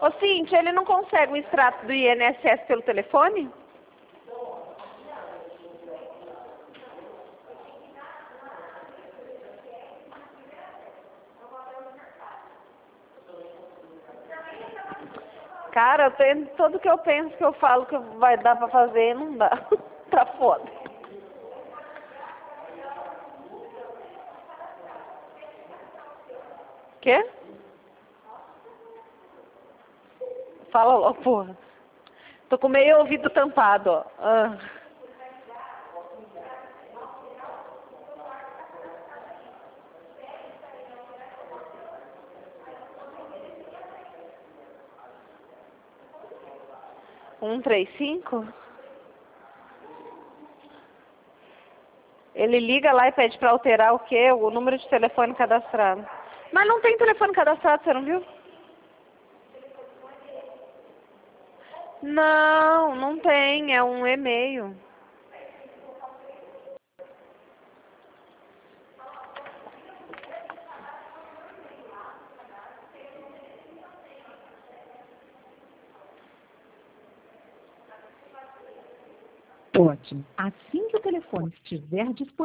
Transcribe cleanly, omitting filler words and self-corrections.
Ô, Cíntia, ele não consegue o extrato do INSS pelo telefone? Cara, tudo que eu penso, que eu falo que vai dar pra fazer, não dá. Tá foda. Quê? Fala logo, porra. Tô com meio ouvido tampado, ó. Ah. Um, 35? Ele liga lá e pede pra alterar o quê? O número de telefone cadastrado. Mas não tem telefone cadastrado, você não viu? Não, não tem. É um e-mail. Ótimo. Assim que o telefone estiver disponível,